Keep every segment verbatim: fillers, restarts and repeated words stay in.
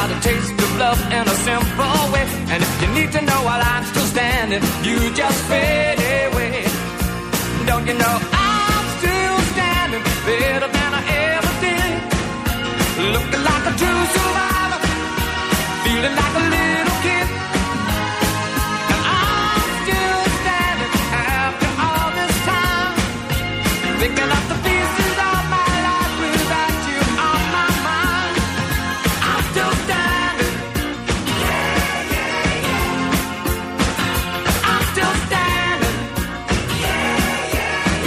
got a taste of love in a simple way. And if you need to know while I'm still standing, you just fade away. Don't you know I'm still standing better than I ever did? Looking like a true survivor, feeling like a little kid. And I'm still standing after all this time, picking up the pieces of my life without you on my mind. I'm still standing. Yeah, yeah, yeah. I'm still standing. Yeah, yeah,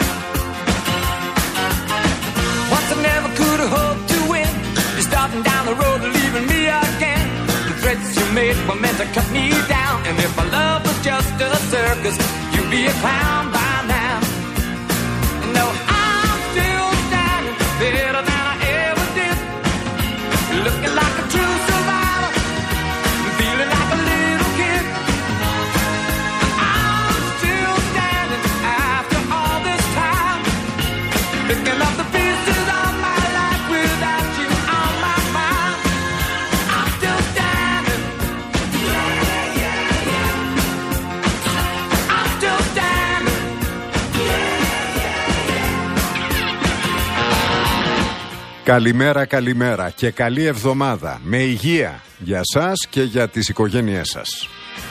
yeah. Once I never could have hoped to win. You're starting down the road and leaving me again. The threats you made were meant to cut me down. And if my love was just a circus, you'd be a clown by now. No, I'm still standing better than I ever did. Looking like a true survivor, feeling like a little kid. I'm still standing after all this time, picking up the pieces of my life without you on my mind. I'm still standing. Yeah, yeah, yeah. I'm still standing. Καλημέρα, καλημέρα και καλή εβδομάδα με υγεία για σας και για τις οικογένειές σας.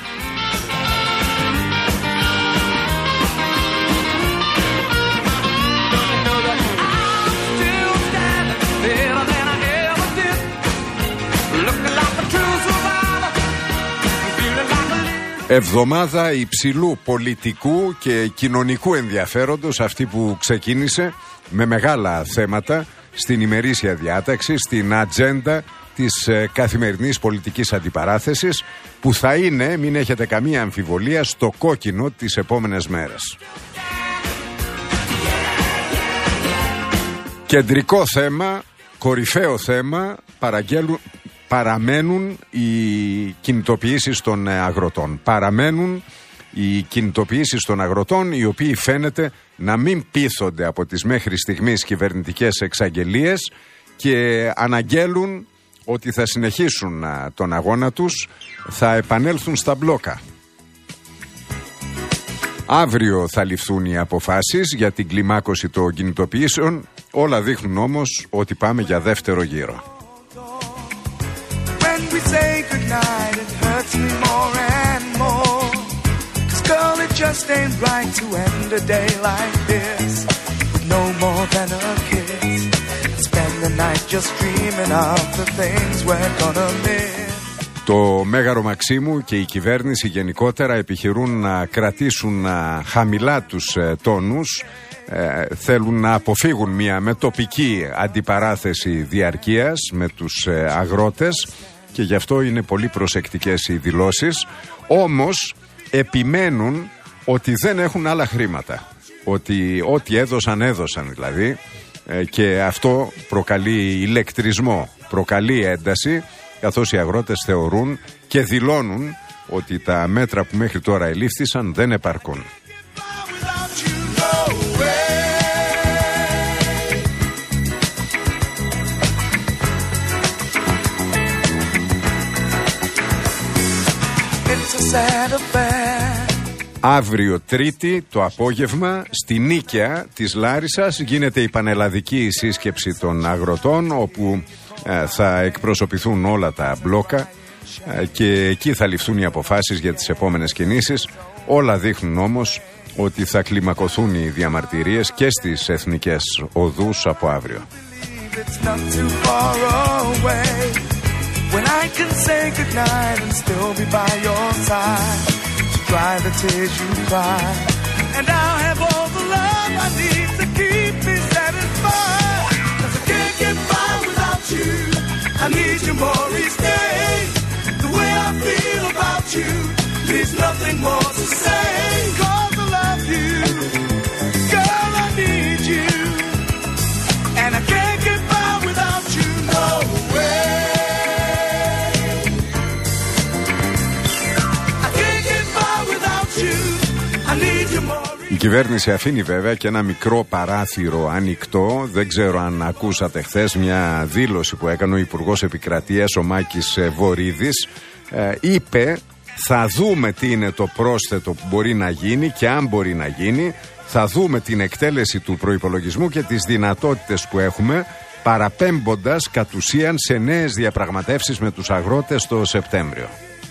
Εβδομάδα υψηλού πολιτικού και κοινωνικού ενδιαφέροντος, αυτή που ξεκίνησε με μεγάλα θέματα στην ημερήσια διάταξη, στην ατζέντα της ε, καθημερινής πολιτικής αντιπαράθεσης, που θα είναι, μην έχετε καμία αμφιβολία, στο κόκκινο τις επόμενες μέρες. Κεντρικό θέμα, κορυφαίο θέμα, παραγγέλουν, παραμένουν οι κινητοποιήσεις των αγροτών. Παραμένουν οι κινητοποιήσεις των αγροτών, οι οποίοι φαίνεται να μην πείθονται από τις μέχρι στιγμής κυβερνητικές εξαγγελίες και αναγγέλουν ότι θα συνεχίσουν τον αγώνα τους, θα επανέλθουν στα μπλόκα. Αύριο θα ληφθούν οι αποφάσεις για την κλιμάκωση των κινητοποιήσεων. Όλα δείχνουν όμως ότι πάμε για δεύτερο γύρο. Just ain't right to end a day like this with no more than a kiss. Spend the night just dreaming of the things we're gonna miss. Το Μέγαρο Μαξίμου και η κυβέρνηση γενικότερα επιχειρούν να κρατήσουν χαμηλά τους τόνους. Ε, θέλουν να αποφύγουν μια μετοπική αντιπαράθεση διαρκείας με τους αγρότες και γι' αυτό είναι πολύ προσεκτικές οι δηλώσεις. Όμως επιμένουν ότι δεν έχουν άλλα χρήματα, ότι ό,τι έδωσαν έδωσαν δηλαδή, ε, και αυτό προκαλεί ηλεκτρισμό, προκαλεί ένταση, καθώς οι αγρότες θεωρούν και δηλώνουν ότι τα μέτρα που μέχρι τώρα ελήφθησαν δεν επαρκούν. Αύριο Τρίτη το απόγευμα στη Νίκαια της Λάρισσας γίνεται η πανελλαδική σύσκεψη των αγροτών, όπου ε, θα εκπροσωπηθούν όλα τα μπλόκα ε, και εκεί θα ληφθούν οι αποφάσεις για τις επόμενες κινήσεις. Όλα δείχνουν όμως ότι θα κλιμακωθούν οι διαμαρτυρίες και στις εθνικές οδούς από αύριο. Dry the tears you cry, and I'll have all the love I need to keep me satisfied. 'Cause I can't get by without you. I need you more each day. The way I feel about you leaves nothing more to say. 'Cause I love you, girl, I need you, and I can't get by without you, no way. κυβέρνηση αφήνει βέβαια και ένα μικρό παράθυρο ανοιχτό. Δεν ξέρω αν ακούσατε χθες μια δήλωση που έκανε ο Υπουργός Επικρατείας, ο Μάκης Βορίδης. Ε, είπε θα δούμε τι είναι το πρόσθετο που μπορεί να γίνει και αν μπορεί να γίνει. Θα δούμε την εκτέλεση του προϋπολογισμού και τις δυνατότητες που έχουμε, παραπέμποντας κατ' ουσίαν σε νέες διαπραγματεύσεις με τους αγρότες το Σεπτέμβριο.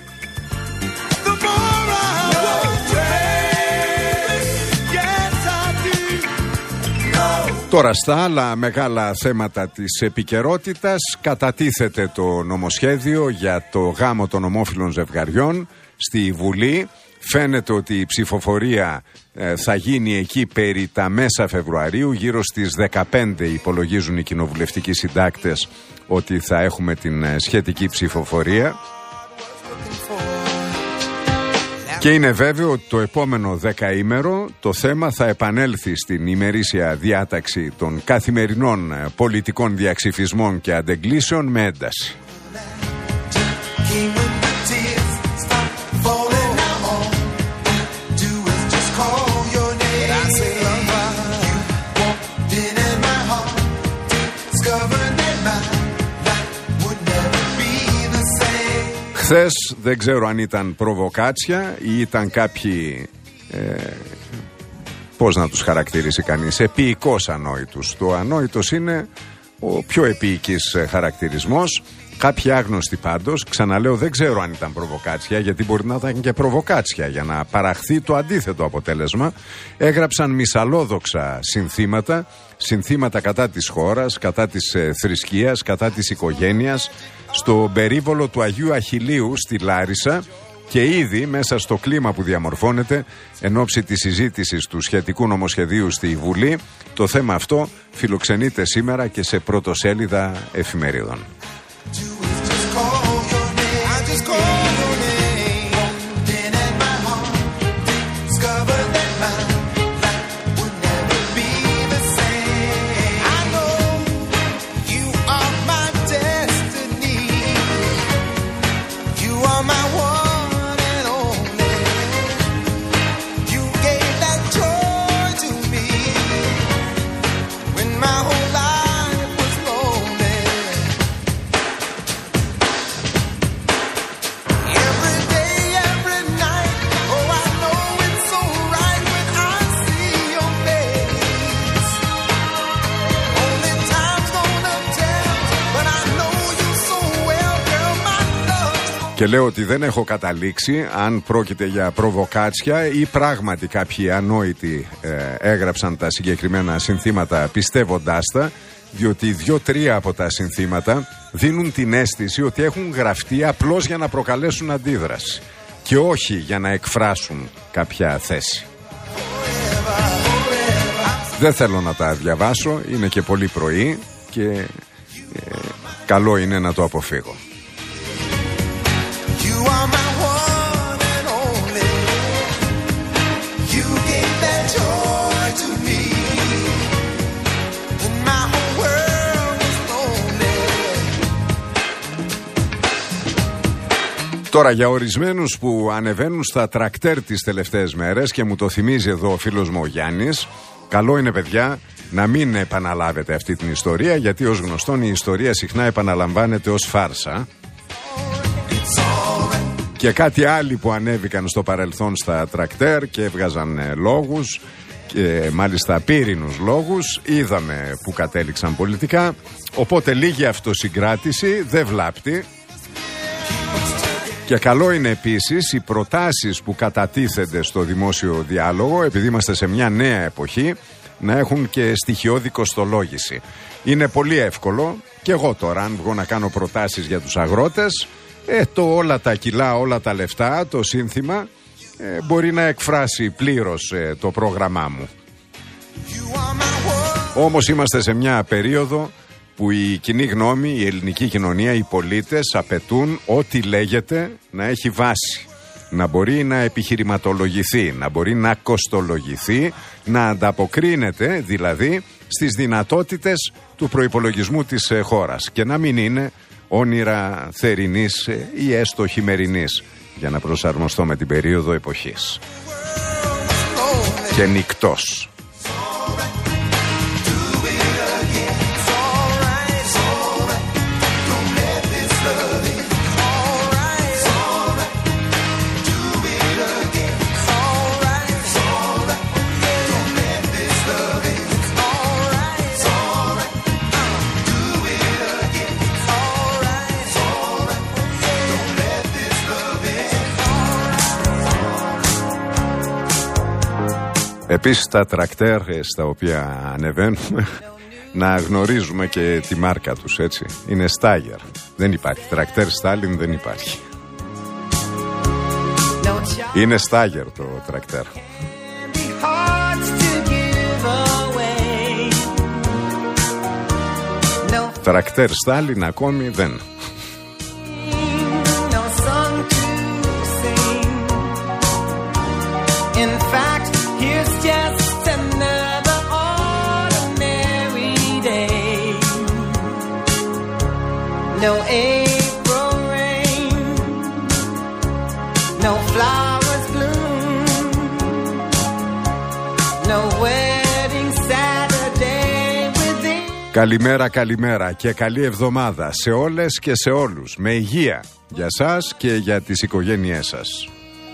Τώρα στα άλλα μεγάλα θέματα της επικαιρότητας κατατίθεται το νομοσχέδιο για το γάμο των ομόφυλων ζευγαριών στη Βουλή. Φαίνεται ότι η ψηφοφορία ε, θα γίνει εκεί περί τα μέσα Φεβρουαρίου, γύρω στις δεκαπέντε υπολογίζουν οι κοινοβουλευτικοί συντάκτες ότι θα έχουμε την ε, σχετική ψηφοφορία. Και είναι βέβαιο ότι το επόμενο δεκαήμερο το θέμα θα επανέλθει στην ημερήσια διάταξη των καθημερινών πολιτικών διαξυφισμών και αντεγκλήσεων με ένταση. Χθες δεν ξέρω αν ήταν προβοκάτσια ή ήταν κάποιοι, ε, πώς να τους χαρακτηρίσει κανείς, επίοικος ανόητους. Το ανόητος είναι ο πιο επίοικης χαρακτηρισμός. Κάποιοι άγνωστοι πάντως, ξαναλέω δεν ξέρω αν ήταν προβοκάτσια, γιατί μπορεί να ήταν και προβοκάτσια για να παραχθεί το αντίθετο αποτέλεσμα. Έγραψαν μυσαλόδοξα συνθήματα, συνθήματα κατά της χώρας, κατά της ε, θρησκείας, κατά της οικογένειας, στο περίβολο του Αγίου Αχιλλείου στη Λάρισα, και ήδη μέσα στο κλίμα που διαμορφώνεται εν ώψη της συζήτησης του σχετικού νομοσχεδίου στη Βουλή, το θέμα αυτό φιλοξενείται σήμερα και σε πρωτοσέλιδα εφημερίδων. Και λέω ότι δεν έχω καταλήξει αν πρόκειται για προβοκάτσια ή πράγματι κάποιοι ανόητοι ε, έγραψαν τα συγκεκριμένα συνθήματα πιστεύοντάς τα, διότι δύο-τρία από τα συνθήματα δίνουν την αίσθηση ότι έχουν γραφτεί απλώς για να προκαλέσουν αντίδραση και όχι για να εκφράσουν κάποια θέση. Δεν θέλω να τα διαβάσω, είναι και πολύ πρωί και ε, καλό είναι να το αποφύγω. Τώρα για ορισμένους που ανεβαίνουν στα τρακτέρ τις τελευταίες μέρες, και μου το θυμίζει εδώ ο φίλος μου ο Γιάννης, καλό είναι παιδιά να μην επαναλάβετε αυτή την ιστορία, γιατί ως γνωστόν η ιστορία συχνά επαναλαμβάνεται ως φάρσα. Και κάτι άλλοι που ανέβηκαν στο παρελθόν στα τρακτέρ και έβγαζαν ε, λόγους, και μάλιστα πύρινους λόγους, είδαμε που κατέληξαν πολιτικά, οπότε λίγη αυτοσυγκράτηση δεν βλάπτει. Και καλό είναι επίσης οι προτάσεις που κατατίθενται στο δημόσιο διάλογο, επειδή είμαστε σε μια νέα εποχή, να έχουν και στοιχειώδη κοστολόγηση. Είναι πολύ εύκολο, και εγώ τώρα αν βγω να κάνω προτάσεις για τους αγρότες, ε, το όλα τα κιλά, όλα τα λεφτά, το σύνθημα ε, μπορεί να εκφράσει πλήρως ε, το πρόγραμμά μου. Όμως είμαστε σε μια περίοδο που η κοινή γνώμη, η ελληνική κοινωνία, οι πολίτες απαιτούν ό,τι λέγεται να έχει βάση, να μπορεί να επιχειρηματολογηθεί, να μπορεί να κοστολογηθεί, να ανταποκρίνεται δηλαδή στις δυνατότητες του προϋπολογισμού της χώρας και να μην είναι όνειρα θερινής ή έστω χειμερινής, για να προσαρμοστώ με την περίοδο εποχής. και νικτός. Επίσης τα τρακτέρ στα οποία ανεβαίνουμε να γνωρίζουμε και τη μάρκα τους, έτσι. Είναι Στάγερ. Δεν υπάρχει. Τρακτέρ Στάλιν δεν υπάρχει. Είναι Στάγερ το τρακτέρ. Τρακτέρ Στάλιν ακόμη δεν. No April rain, no flowers bloom, no wedding Saturday within. Καλημέρα, καλημέρα και καλή εβδομάδα σε όλες και σε όλους. Με υγεία για σας και για τις οικογένειές σας.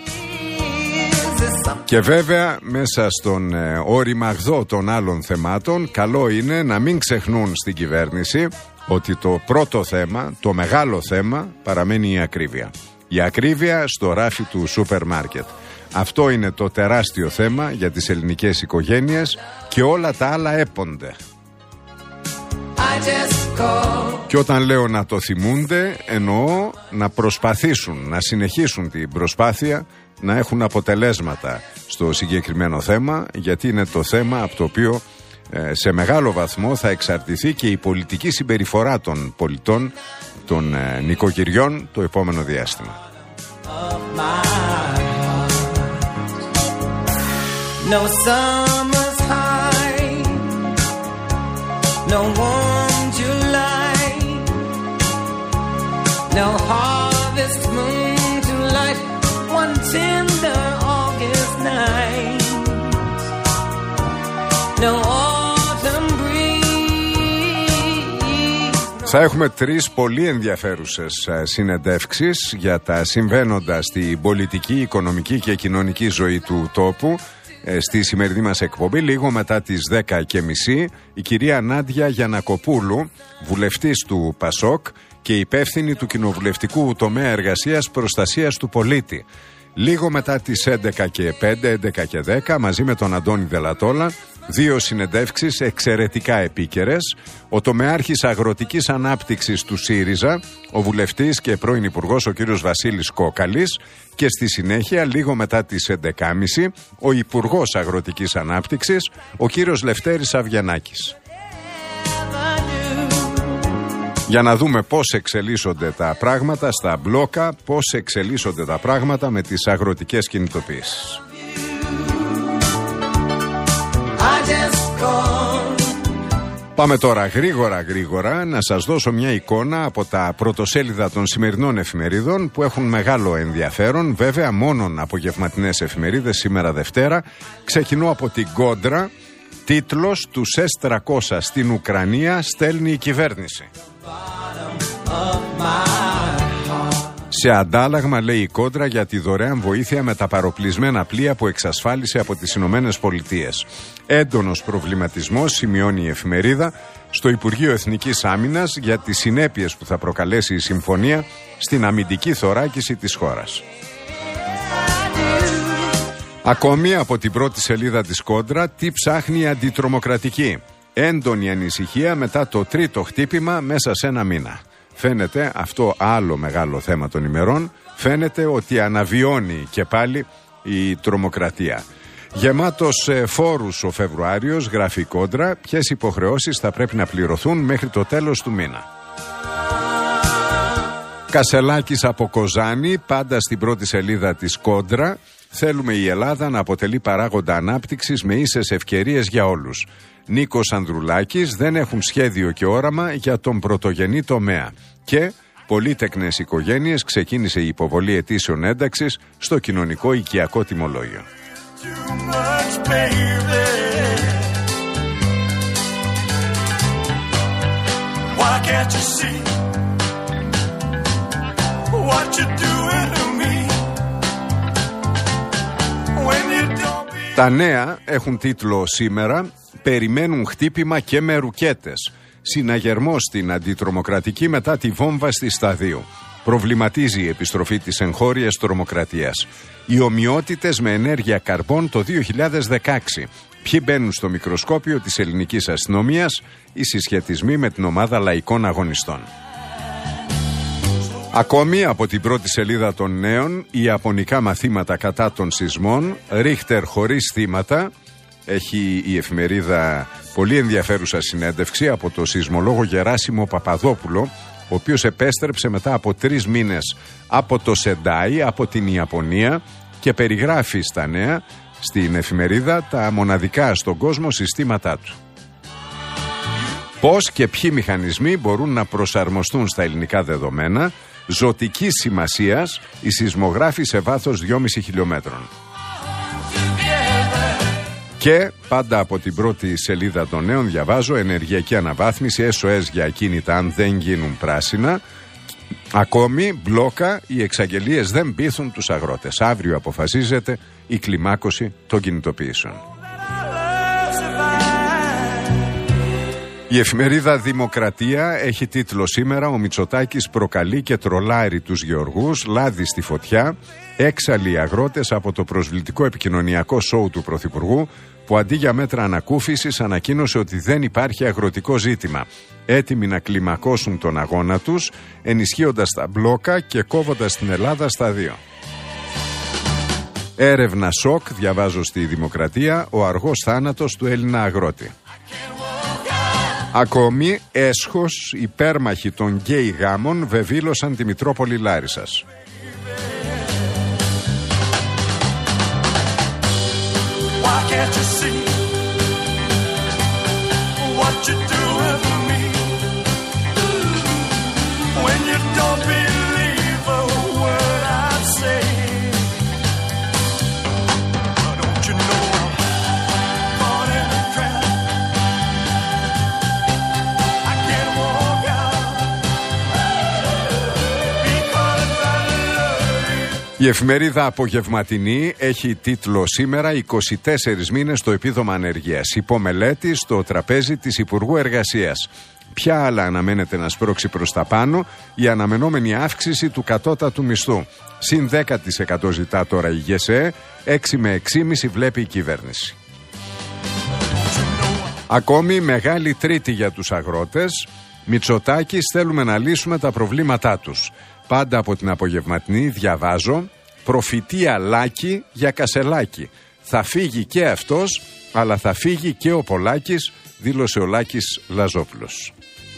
Και βέβαια μέσα στον ε, όριμαγδό των άλλων θεμάτων, καλό είναι να μην ξεχνούν στην κυβέρνηση ότι το πρώτο θέμα, το μεγάλο θέμα, παραμένει η ακρίβεια. Η ακρίβεια στο ράφι του σούπερ μάρκετ. Αυτό είναι το τεράστιο θέμα για τις ελληνικές οικογένειες και όλα τα άλλα έπονται. Και όταν λέω να το θυμούνται, εννοώ να προσπαθήσουν, να συνεχίσουν την προσπάθεια, να έχουν αποτελέσματα στο συγκεκριμένο θέμα, γιατί είναι το θέμα από το οποίο σε μεγάλο βαθμό θα εξαρτηθεί και η πολιτική συμπεριφορά των πολιτών, των ε, νοικοκυριών το επόμενο διάστημα. No summer's high, no warm July, no harvest moon to light one tender August night, no autumn breeze. Θα έχουμε τρεις πολύ ενδιαφέρουσες συνεντεύξεις για τα συμβαίνοντα στην πολιτική, οικονομική και κοινωνική ζωή του τόπου στη σημερινή μας εκπομπή. Λίγο μετά τις δέκα και μισή η κυρία Νάντια Γιαννακοπούλου, βουλευτής του ΠΑΣΟΚ και υπεύθυνη του κοινοβουλευτικού τομέα εργασίας προστασίας του πολίτη. Λίγο μετά τις έντεκα και πέντε, έντεκα και δέκα, μαζί με τον Αντώνη Δελατόλα, δύο συνεντεύξεις εξαιρετικά επίκαιρες. Ο τομεάρχης αγροτικής ανάπτυξης του ΣΥΡΙΖΑ, ο βουλευτής και πρώην υπουργός ο κύριος Βασίλης Κόκαλης, και στη συνέχεια, λίγο μετά τις έντεκα και μισή, ο υπουργός αγροτικής ανάπτυξης, ο κύριος Λευτέρης Αβγιανάκης. Για να δούμε πώς εξελίσσονται τα πράγματα στα μπλόκα, πώς εξελίσσονται τα πράγματα με τις αγροτικές κινητοποιήσεις. Πάμε τώρα γρήγορα γρήγορα να σας δώσω μια εικόνα από τα πρωτοσέλιδα των σημερινών εφημερίδων που έχουν μεγάλο ενδιαφέρον. Βέβαια μόνον απογευματινές εφημερίδες σήμερα Δευτέρα. Ξεκινώ από την Κόντρα. Τίτλος: «Τους ες τριακόσια στην Ουκρανία στέλνει η κυβέρνηση». Σε αντάλλαγμα, λέει η Κόντρα, για τη δωρεάν βοήθεια με τα παροπλισμένα πλοία που εξασφάλισε από τις Ηνωμένες Πολιτείες. Έντονος προβληματισμός, σημειώνει η εφημερίδα, στο Υπουργείο Εθνικής Άμυνας για τις συνέπειες που θα προκαλέσει η συμφωνία στην αμυντική θωράκιση της χώρας. Ακόμη από την πρώτη σελίδα της Κόντρα, τι ψάχνει η αντιτρομοκρατική. Έντονη ανησυχία μετά το τρίτο χτύπημα μέσα σε ένα μήνα. Φαίνεται, αυτό άλλο μεγάλο θέμα των ημερών, φαίνεται ότι αναβιώνει και πάλι η τρομοκρατία. Γεμάτος ε, φόρους ο Φεβρουάριος, γράφει η Κόντρα, ποιες υποχρεώσεις θα πρέπει να πληρωθούν μέχρι το τέλος του μήνα. Κασελάκης από Κοζάνη, πάντα στην πρώτη σελίδα της Κόντρα. Θέλουμε η Ελλάδα να αποτελεί παράγοντα ανάπτυξης με ίσες ευκαιρίες για όλους. Νίκος Ανδρουλάκης, δεν έχουν σχέδιο και όραμα για τον πρωτογενή τομέα. Και πολύτεκνες οικογένειες, ξεκίνησε η υποβολή αιτήσεων ένταξης στο κοινωνικό οικιακό τιμολόγιο. Τα νέα έχουν τίτλο σήμερα «Περιμένουν χτύπημα και με ρουκέτες». Συναγερμός στην αντιτρομοκρατική μετά τη βόμβα στη Σταδίου. Προβληματίζει η επιστροφή της εγχώριας τρομοκρατίας. Οι ομοιότητες με ενέργεια καρμπών το δύο χιλιάδες δεκαέξι. Ποιοι μπαίνουν στο μικροσκόπιο της ελληνικής αστυνομίας, οι συσχετισμοί με την ομάδα λαϊκών αγωνιστών. Ακόμη από την πρώτη σελίδα των νέων, οι ιαπωνικά μαθήματα κατά των σεισμών, Ρίχτερ χωρίς θύματα. Έχει η εφημερίδα πολύ ενδιαφέρουσα συνέντευξη από το σεισμολόγο Γεράσιμο Παπαδόπουλο, ο οποίος επέστρεψε μετά από τρεις μήνες από το Σεντάι, από την Ιαπωνία, και περιγράφει στα νέα, στην εφημερίδα, τα μοναδικά στον κόσμο συστήματά του. Πώς και ποιοι μηχανισμοί μπορούν να προσαρμοστούν στα ελληνικά δεδομένα, ζωτικής σημασίας οι σεισμογράφοι σε βάθος δυόμισι χιλιόμετρων. Και πάντα από την πρώτη σελίδα των νέων διαβάζω ενεργειακή αναβάθμιση, ες ο ες για ακίνητα αν δεν γίνουν πράσινα. Ακόμη μπλόκα, οι εξαγγελίες δεν πείθουν τους αγρότες. Αύριο αποφασίζεται η κλιμάκωση των κινητοποιήσεων. Η εφημερίδα Δημοκρατία έχει τίτλο σήμερα «Ο Μητσοτάκης προκαλεί και τρολάρει τους γεωργούς, λάδι στη φωτιά, έξαλλοι αγρότες από το προσβλητικό επικοινωνιακό σόου του Πρωθυπουργού, που αντί για μέτρα ανακούφισης ανακοίνωσε ότι δεν υπάρχει αγροτικό ζήτημα. Έτοιμοι να κλιμακώσουν τον αγώνα τους, ενισχύοντας τα μπλόκα και κόβοντας την Ελλάδα στα δύο». Έρευνα σοκ, διαβάζω στη Δημοκρατία, ο αργός θάνατος του Έλληνα αγρότη. Ακόμη, έσχος, υπέρμαχοι των γκέι γάμων βεβήλωσαν τη Μητρόπολη Λάρισσας. Η εφημερίδα Απογευματινή έχει τίτλο σήμερα «είκοσι τέσσερις μήνες το επίδομα ανεργίας. Υπομελέτη στο τραπέζι της Υπουργού Εργασίας». Ποια άλλα αναμένεται να σπρώξει προς τα πάνω? Η αναμενόμενη αύξηση του κατώτατου μισθού. Συν δέκα τοις εκατό ζητά τώρα η ΓΕΣΕ, έξι με έξι κόμμα πέντε βλέπει η κυβέρνηση. Ακόμη μεγάλη τρίτη για τους αγρότες. Μητσοτάκης, θέλουμε να λύσουμε τα προβλήματά τους. Πάντα από την Απογευματινή διαβάζω «Προφητεία Λάκη για Κασελάκη. Θα φύγει και αυτός, αλλά θα φύγει και ο Πολάκης», δήλωσε ο Λάκης Λαζόπουλος.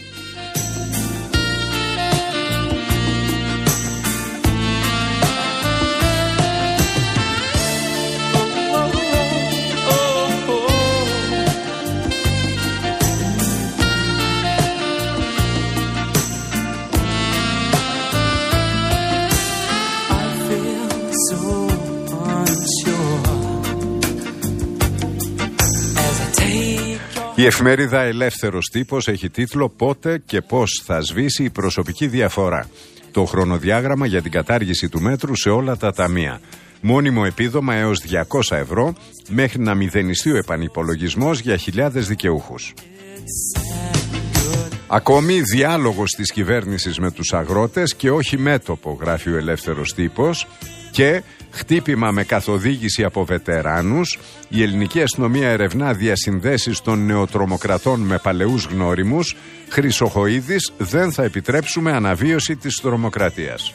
Η εφημερίδα Ελεύθερος Τύπος έχει τίτλο «Πότε και πώς θα σβήσει η προσωπική διαφορά». Το χρονοδιάγραμμα για την κατάργηση του μέτρου σε όλα τα ταμεία. Μόνιμο επίδομα έως διακόσια ευρώ μέχρι να μηδενιστεί ο επανυπολογισμός για χιλιάδες δικαιούχους. Ακόμη διάλογος της κυβέρνησης με τους αγρότες και όχι μέτωπο, γράφει ο Ελεύθερος Τύπος, και χτύπημα με καθοδήγηση από βετεράνους. Η ελληνική αστυνομία ερευνά διασυνδέσεις των νεοτρομοκρατών με παλαιούς γνώριμους. Χρυσοχοΐδης, δεν θα επιτρέψουμε αναβίωση της τρομοκρατίας.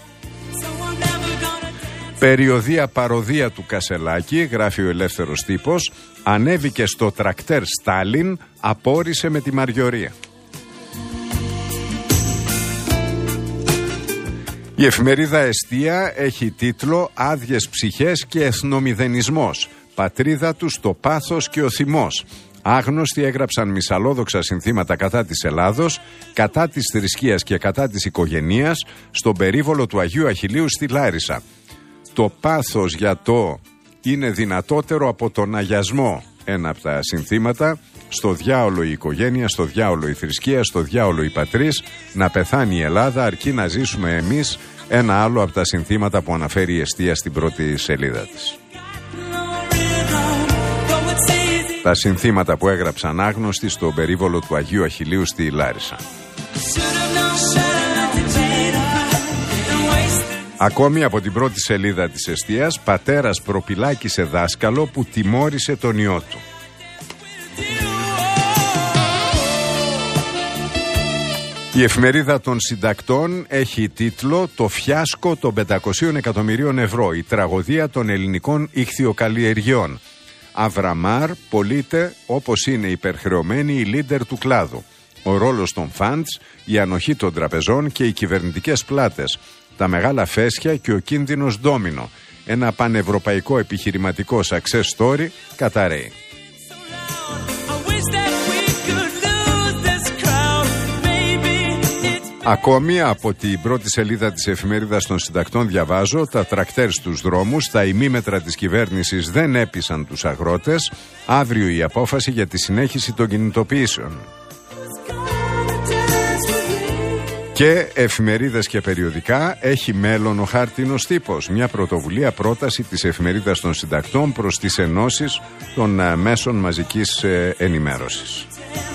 Περιοδία παροδία του Κασελάκη, γράφει ο Ελεύθερος Τύπος, ανέβηκε στο τρακτέρ Στάλιν, απόρρισε με τη Μαριωρία. Η εφημερίδα Εστία έχει τίτλο «Άδειες ψυχές και εθνομηδενισμός. Πατρίδα τους το πάθος και ο θυμός». Άγνωστοι έγραψαν μυσαλόδοξα συνθήματα κατά της Ελλάδος, κατά της θρησκείας και κατά της οικογενείας στον περίβολο του Αγίου Αχιλλείου στη Λάρισα. Το πάθος για το είναι δυνατότερο από τον αγιασμό. Ένα από τα συνθήματα. Στο διάολο η οικογένεια, στο διάολο η θρησκεία, στο διάολο η πατρίς, να πεθάνει η Ελλάδα αρκεί να ζήσουμε εμείς. Ένα άλλο από τα συνθήματα που αναφέρει η Εστία στην πρώτη σελίδα της. Τα συνθήματα που έγραψαν άγνωστοι στον περίβολο του Αγίου Αχιλλείου στη Λάρισα. Ακόμη από την πρώτη σελίδα της Εστίας, πατέρας προπυλάκησε δάσκαλο που τιμώρησε τον ιό του. Η εφημερίδα των συντακτών έχει τίτλο «Το φιάσκο των πεντακοσίων εκατομμυρίων ευρώ, η τραγωδία των ελληνικών ιχθυοκαλλιεργειών». Αβραμάρ πωλείται όπως είναι υπερχρεωμένη η λίντερ του κλάδου. Ο ρόλος των φαντς, η ανοχή των τραπεζών και οι κυβερνητικές πλάτες. Τα μεγάλα φέσια και ο κίνδυνος ντόμινο. Ένα πανευρωπαϊκό επιχειρηματικό success story καταραίει. Ακόμη από την πρώτη σελίδα της εφημερίδας των συντακτών διαβάζω: τα τρακτέρ στους δρόμους, τα ημίμετρα της κυβέρνησης δεν έπεισαν τους αγρότες. Αύριο η απόφαση για τη συνέχιση των κινητοποιήσεων. Και εφημερίδες και περιοδικά, έχει μέλλον ο χάρτινος τύπος. Μια πρωτοβουλία, πρόταση της εφημερίδας των συντακτών προς τις ενώσεις των μέσων μαζικής ενημέρωσης.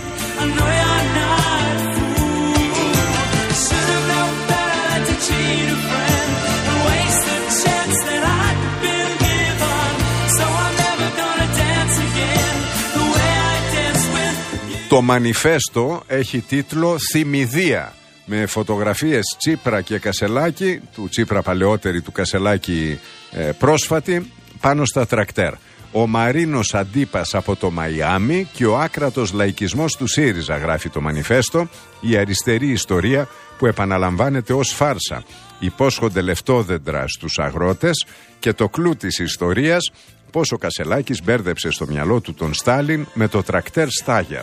Το μανιφέστο έχει τίτλο «Θυμηδία», με φωτογραφίες Τσίπρα και Κασελάκη, του Τσίπρα παλαιότερη, του Κασελάκη ε, πρόσφατη, πάνω στα τρακτέρ. Ο Μαρίνος Αντίπας από το Μαϊάμι και ο άκρατος λαϊκισμός του ΣΥΡΙΖΑ, γράφει το μανιφέστο, η αριστερή ιστορία που επαναλαμβάνεται ως φάρσα. Υπόσχονται λεφτόδεντρα στους αγρότες και το κλου της ιστορίας, πώς ο Κασελάκης μπέρδεψε στο μυαλό του τον Στάλιν με το τρακτέρ Στάγερ.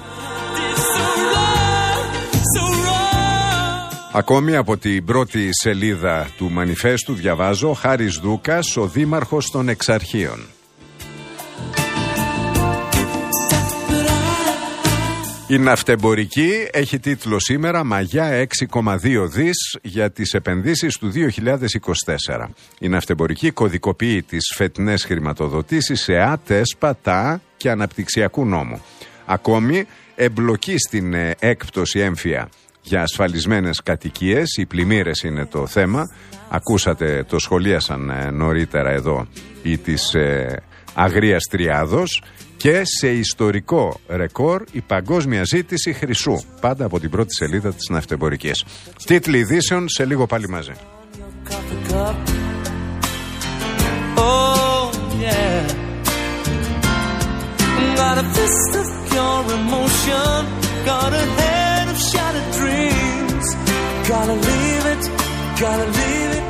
Ακόμη από την πρώτη σελίδα του μανιφέστου διαβάζω: Χάρης Δούκας, ο δήμαρχος των Εξαρχείων. Η ναυτεμπορική έχει τίτλο σήμερα «Μαγιά έξι κόμμα δύο δις για τις επενδύσεις του δύο χιλιάδες είκοσι τέσσερα». Η ναυτεμπορική κωδικοποιεί τις φετινές χρηματοδοτήσεις σε ΑΤ, ΕΣΠΑ, ΤΑ και αναπτυξιακού νόμου. Ακόμη, εμπλοκή στην έκπτωση έμφυα για ασφαλισμένες κατοικίες, οι πλημμύρες είναι το θέμα. Ακούσατε, το σχολίασαν νωρίτερα εδώ οι της ε, Αγρίας Τριάδος. Και σε ιστορικό ρεκόρ η παγκόσμια ζήτηση χρυσού. Πάντα από την πρώτη σελίδα της ναυτεμπορικής. Τίτλοι ειδήσεων σε λίγο πάλι μαζί. Oh, yeah. Got a fist of pure emotion, got a head of shattered dreams. Gotta leave it, gotta leave it.